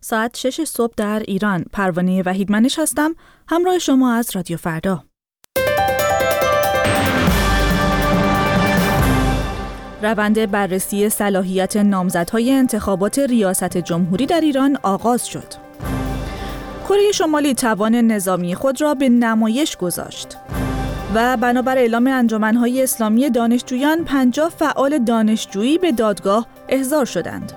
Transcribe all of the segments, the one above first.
ساعت 6 صبح در ایران. پروانه وحیدمنش هستم، همراه شما از رادیو فردا. روند بررسی صلاحیت نامزدهای انتخابات ریاست جمهوری در ایران آغاز شد. کره شمالی توان نظامی خود را به نمایش گذاشت و بنابر اعلام انجمن‌های اسلامی دانشجویان 50 فعال دانشجویی به دادگاه احضار شدند.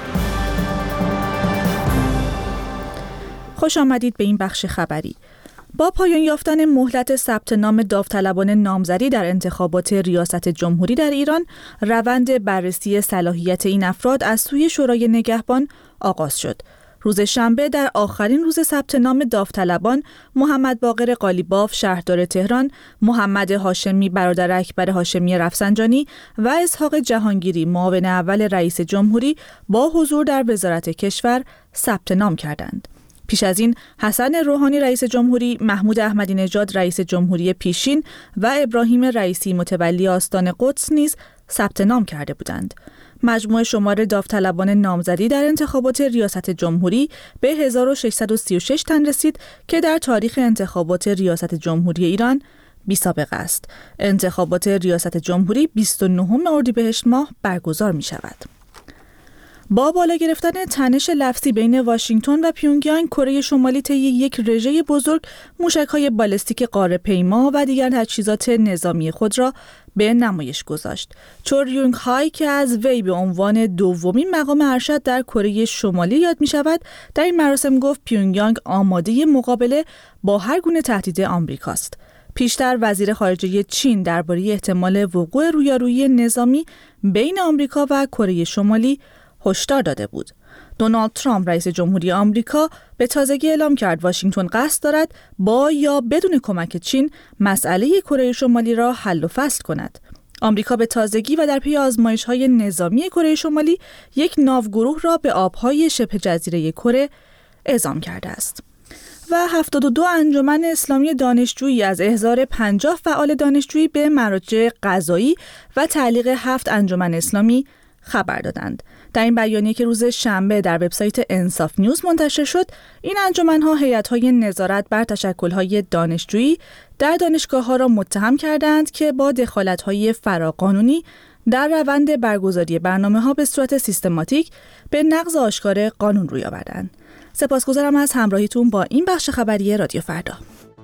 خوش آمدید به این بخش خبری. با پایان یافتن مهلت ثبت نام داوطلبان نامزدی در انتخابات ریاست جمهوری در ایران، روند بررسی صلاحیت این افراد از سوی شورای نگهبان آغاز شد. روز شنبه در آخرین روز ثبت نام داوطلبان، محمد باقر قالیباف شهردار تهران، محمد هاشمی برادر اکبر هاشمی رفسنجانی و اسحاق جهانگیری معاون اول رئیس جمهوری با حضور در وزارت کشور ثبت نام کردند. پیش از این حسن روحانی رئیس جمهوری، محمود احمدی نژاد رئیس جمهوری پیشین و ابراهیم رئیسی متولی آستان قدس نیز ثبت نام کرده بودند. مجموع شمار داوطلبان نامزدی در انتخابات ریاست جمهوری به 1636 تن رسید که در تاریخ انتخابات ریاست جمهوری ایران بی‌سابقه است. انتخابات ریاست جمهوری 29 اردیبهشت ماه برگزار می شود. با بالا گرفتن تنش لفظی بین واشنگتن و پیونگیانگ، کره شمالی طی یک رژه بزرگ موشک‌های بالستیک قاره‌پیما و دیگر تجهیزات نظامی خود را به نمایش گذاشت. چو یونگ های که از وی به عنوان دومین مقام ارشد در کره شمالی یاد می شود، در این مراسم گفت پیونگیانگ آماده مقابله با هر گونه تهدید آمریکاست. پیشتر وزیر خارجه چین درباره احتمال وقوع رویارویی نظامی بین آمریکا و کره شمالی هشدار داده بود. دونالد ترامپ رئیس جمهوری آمریکا به تازگی اعلام کرد واشنگتن قصد دارد با یا بدون کمک چین مسئله کره شمالی را حل و فصل کند. آمریکا به تازگی و در پی آزمایش‌های نظامی کره شمالی یک ناوگروه را به آب‌های شبه جزیره کره اعزام کرده است. و 72 انجمن اسلامی دانشجویی از احضار 50 فعال دانشجویی به مراجع قضایی و تعلیق 7 انجمن اسلامی خبر دادند. در این بیانیه که روز شنبه در وبسایت انصاف نیوز منتشر شد، این انجمن‌ها هیئت‌های نظارت بر تشکل‌های دانشجویی در دانشگاه‌ها را متهم کردند که با دخالت‌های فراقانونی در روند برگزاری برنامه‌ها به صورت سیستماتیک به نقض آشکار قانون روی آوردند. سپاسگزارم از همراهیتون با این بخش خبری رادیو فردا.